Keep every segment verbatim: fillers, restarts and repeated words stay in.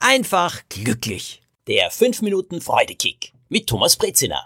Einfach glücklich. Der fünf Minuten Freudekick mit Thomas Brezina.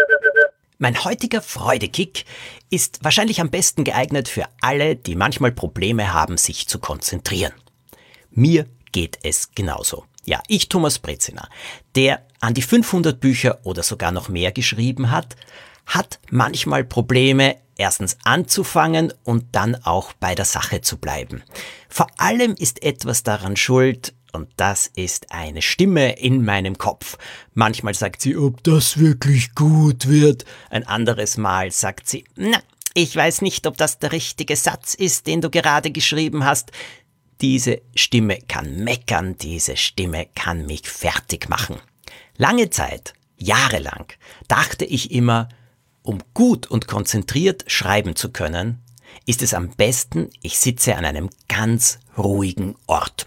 Mein heutiger Freudekick ist wahrscheinlich am besten geeignet für alle, die manchmal Probleme haben, sich zu konzentrieren. Mir geht es genauso. Ja, ich, Thomas Brezina, der an die fünfhundert Bücher oder sogar noch mehr geschrieben hat, hat manchmal Probleme, erstens anzufangen und dann auch bei der Sache zu bleiben. Vor allem ist etwas daran schuld, und das ist eine Stimme in meinem Kopf. Manchmal sagt sie, ob das wirklich gut wird. Ein anderes Mal sagt sie, na, ich weiß nicht, ob das der richtige Satz ist, den du gerade geschrieben hast. Diese Stimme kann meckern, diese Stimme kann mich fertig machen. Lange Zeit, jahrelang, dachte ich immer, um gut und konzentriert schreiben zu können, ist es am besten, ich sitze an einem ganz ruhigen Ort.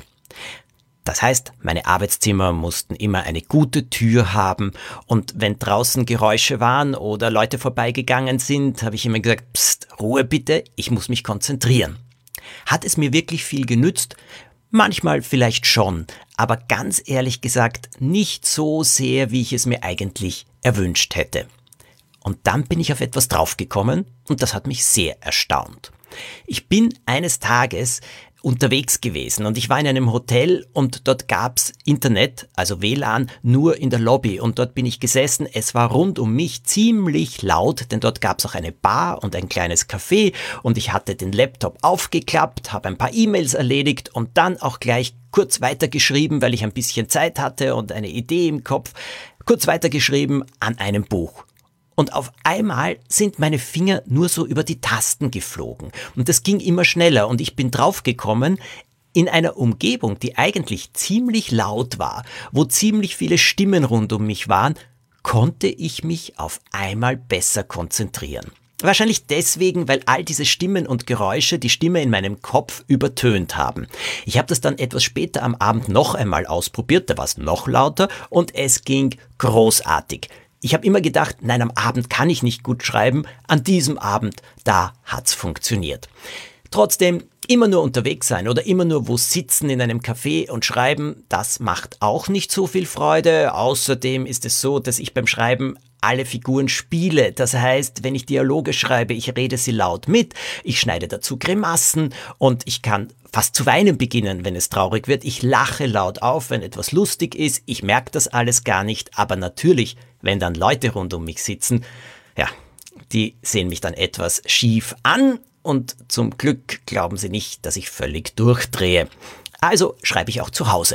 Das heißt, meine Arbeitszimmer mussten immer eine gute Tür haben und wenn draußen Geräusche waren oder Leute vorbeigegangen sind, habe ich immer gesagt, psst, Ruhe bitte, ich muss mich konzentrieren. Hat es mir wirklich viel genützt? Manchmal vielleicht schon, aber ganz ehrlich gesagt nicht so sehr, wie ich es mir eigentlich erwünscht hätte. Und dann bin ich auf etwas draufgekommen und das hat mich sehr erstaunt. Ich bin eines Tages unterwegs gewesen und ich war in einem Hotel und dort gab's Internet, also W L A N, nur in der Lobby und dort bin ich gesessen. Es war rund um mich ziemlich laut, denn dort gab's auch eine Bar und ein kleines Café und ich hatte den Laptop aufgeklappt, habe ein paar E-Mails erledigt und dann auch gleich kurz weitergeschrieben, weil ich ein bisschen Zeit hatte und eine Idee im Kopf, kurz weitergeschrieben an einem Buch. Und auf einmal sind meine Finger nur so über die Tasten geflogen. Und das ging immer schneller und ich bin draufgekommen, in einer Umgebung, die eigentlich ziemlich laut war, wo ziemlich viele Stimmen rund um mich waren, konnte ich mich auf einmal besser konzentrieren. Wahrscheinlich deswegen, weil all diese Stimmen und Geräusche die Stimme in meinem Kopf übertönt haben. Ich habe das dann etwas später am Abend noch einmal ausprobiert, da war es noch lauter und es ging großartig. Ich habe immer gedacht, nein, am Abend kann ich nicht gut schreiben. An diesem Abend, da hat's funktioniert. Trotzdem, immer nur unterwegs sein oder immer nur wo sitzen in einem Café und schreiben, das macht auch nicht so viel Freude. Außerdem ist es so, dass ich beim Schreiben alle Figuren spiele. Das heißt, wenn ich Dialoge schreibe, ich rede sie laut mit, ich schneide dazu Grimassen und ich kann fast zu weinen beginnen, wenn es traurig wird. Ich lache laut auf, wenn etwas lustig ist. Ich merke das alles gar nicht, aber natürlich, wenn dann Leute rund um mich sitzen, ja, die sehen mich dann etwas schief an und zum Glück glauben sie nicht, dass ich völlig durchdrehe. Also schreibe ich auch zu Hause.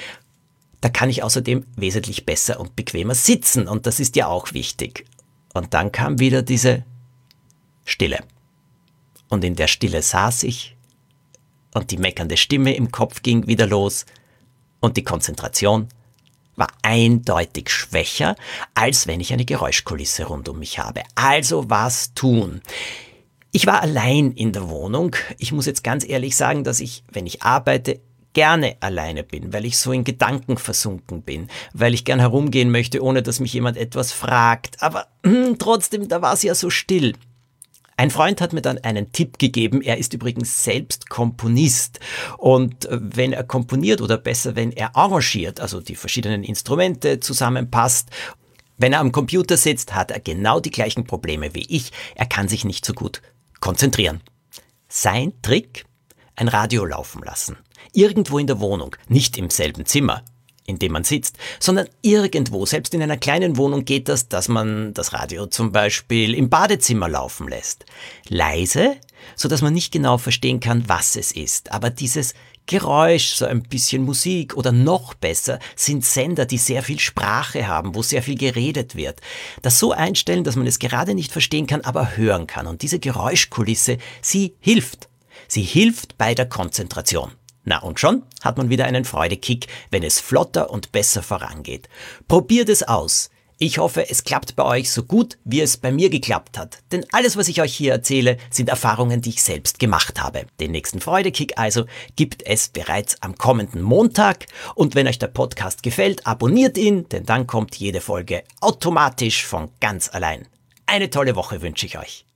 Da kann ich außerdem wesentlich besser und bequemer sitzen und das ist ja auch wichtig. Und dann kam wieder diese Stille. Und in der Stille saß ich und die meckernde Stimme im Kopf ging wieder los und die Konzentration war eindeutig schwächer, als wenn ich eine Geräuschkulisse rund um mich habe. Also was tun? Ich war allein in der Wohnung. Ich muss jetzt ganz ehrlich sagen, dass ich, wenn ich arbeite, gerne alleine bin, weil ich so in Gedanken versunken bin, weil ich gern herumgehen möchte, ohne dass mich jemand etwas fragt. Aber hm, trotzdem, da war es ja so still. Ein Freund hat mir dann einen Tipp gegeben, er ist übrigens selbst Komponist und wenn er komponiert oder besser, wenn er arrangiert, also die verschiedenen Instrumente zusammenpasst, wenn er am Computer sitzt, hat er genau die gleichen Probleme wie ich, er kann sich nicht so gut konzentrieren. Sein Trick? Ein Radio laufen lassen. Irgendwo in der Wohnung, nicht im selben Zimmer, in dem man sitzt, sondern irgendwo, selbst in einer kleinen Wohnung geht das, dass man das Radio zum Beispiel im Badezimmer laufen lässt. Leise, so dass man nicht genau verstehen kann, was es ist. Aber dieses Geräusch, so ein bisschen Musik oder noch besser sind Sender, die sehr viel Sprache haben, wo sehr viel geredet wird. Das so einstellen, dass man es gerade nicht verstehen kann, aber hören kann. Und diese Geräuschkulisse, sie hilft. Sie hilft bei der Konzentration. Na und schon hat man wieder einen Freudekick, wenn es flotter und besser vorangeht. Probiert es aus. Ich hoffe, es klappt bei euch so gut, wie es bei mir geklappt hat. Denn alles, was ich euch hier erzähle, sind Erfahrungen, die ich selbst gemacht habe. Den nächsten Freudekick also gibt es bereits am kommenden Montag. Und wenn euch der Podcast gefällt, abonniert ihn, denn dann kommt jede Folge automatisch von ganz allein. Eine tolle Woche wünsche ich euch.